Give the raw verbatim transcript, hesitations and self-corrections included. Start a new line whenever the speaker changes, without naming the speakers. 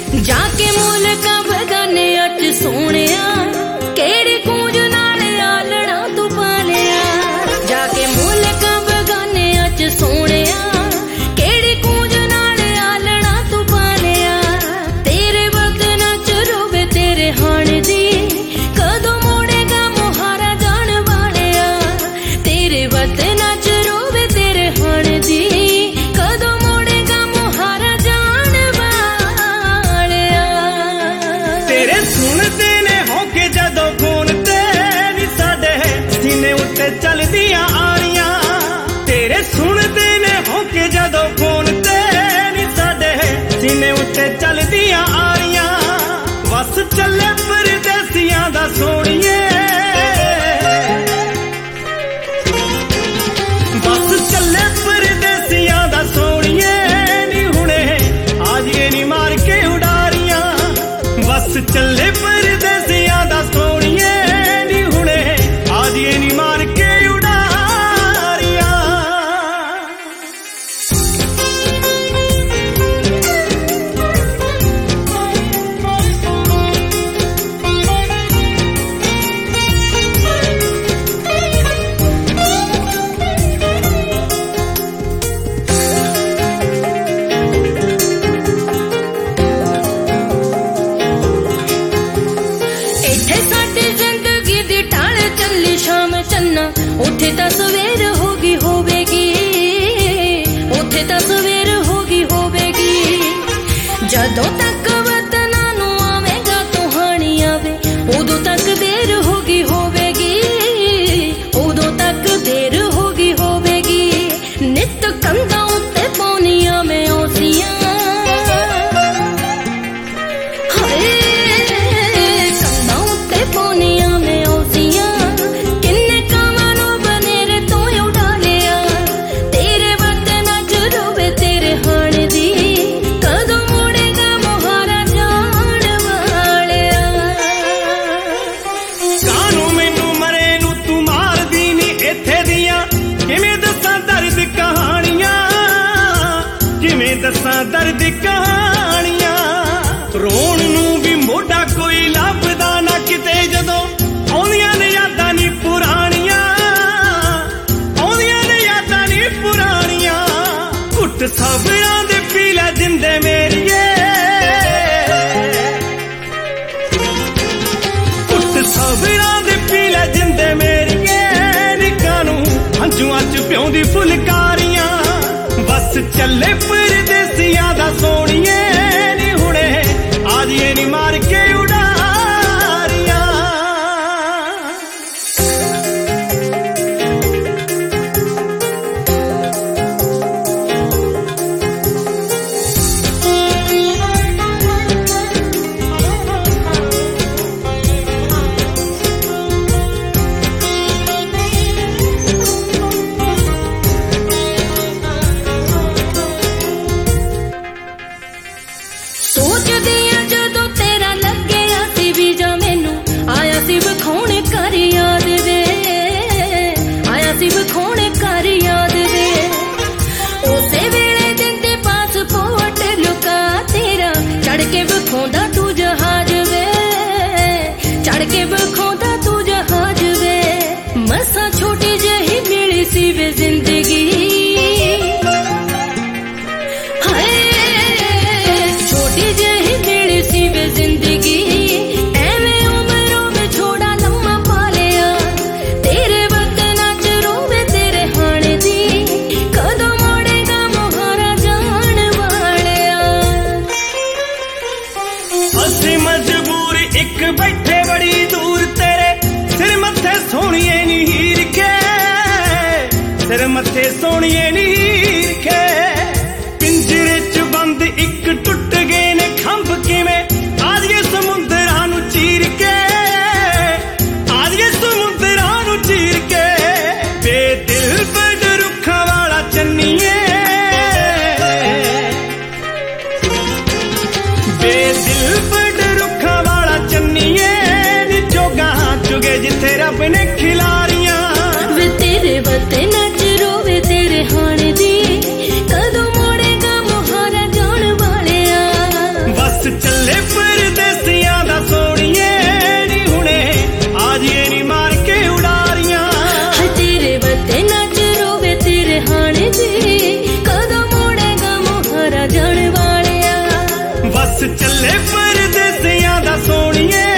जाके मुल्क बगाने अच सोहणिया केड़ी कूंज नाल आलना तू पालिया जाके मुल्क बगाने अच सोहणिया केड़ी कूंज नाल आलना तू पालिया तेरे वतन च रोवे तेरे हाण दी कदों मोड़ेगा मुहारा जान वालिया तेरे वतन च रोवे तेरे हाण दी कदों मोड़ेगा मुहारा जान वालिया तेरे सुनदे ने होके जदों फोन ते नी साडे सीने उत्ते चलदियां आड़ियां तेरे सुनदे ने होके जदों फोन ते नी साडे सीने उत्ते चलदियां आड़ियां बस चले परदेसियां दा सोहणिए बस चले परदेसियां दा सोहणिए नी हुणे आज ये नी मार के उडारियां बस चले परदेसियां दा सोहणिए नी हुणे आज ये नी मार के उडारियां इत्थे साडी जिंदगी दी ढाल चली शाम चन्ना उत्थे तां सवेर होगी होवेगी उत्थे तां सवेर होगी होवेगी जदों तक वतना नूं आवेगा तुहानी आवे उदों तक देर होगी होवेगी उदों तक देर होगी होवेगी नित कंधां उत्ते पौनियां मैं औसियां पोनिया में औसियां किन्ने कामां बनेरे तू उडालिया तेरे वतन च रोवे तेरे हाण दी कदों मोड़ेगा मुहारा जान वालिया कानू मैनू मरे नू तू मारदी नी इत्थे दियां किवें दसां दर्द कहानियां किवें दसां दर्द कहानियां रोण नू भी मोढा कोई लभदा ना किते जदों आउंदियां ने यादां नी पुराणियां आउंदियां ने यादां नी पुराणियां घुट सबरां दे पी लै जिंदे मेरिए घुट सबरां दे पी लै जिंदे मेरिए नी कानू हंझुआं च प्योंदी फुलकारियां बस चले परदेसियां दा सोहणिए नी हुणे आज ये नी मार के उडारियां सोचदी आ जदों तेरा लग्गिया सी वीजा मैनू आया सी विखाउण कर याद वे आया सी विखाउण कर याद वे उसे वेले दिंदे पासपोर्ट लुका तेरा चढ़ के विखाउंदा तू जहाज वे चढ़ के विखाउंदा तू जहाज वे मसा छोटी जही मिली सी वे जिंदगी छोटी जही मिली सी वे जिंदगी एवें उमरों में छोड़ा लम्मा पालिया तेरे वतन च रोवे तेरे हाण दी कदों मोड़ेगा मुहारा जान वालिया असीं मजबूर इक बैठे बड़ी दूर तेरे सिर मत्थे सोहणिए नी हीर के सिर मत्थे सोहणिए नी हीर के पिंजरे च बंद एक टुट गए ने खंभ किवें आज ये समुंदरां नूं चीर के आज ये समुंदरां नूं चीर के बेदिल बड़ रुखां वाला चन्नीए बेदिल बड़ रुखां वाला चन्नीए नी जोगा चुगे जिथे रब ने खिलारियां वे तेरे वतन च रोवे तेरे हाण दी कदों मोड़ेगा मुहारा जान वालिया बस चल
ਚੱਲੇ ਪਰਦੇਸਿਆਂ ਦਾ ਸੋਹਣੀਏ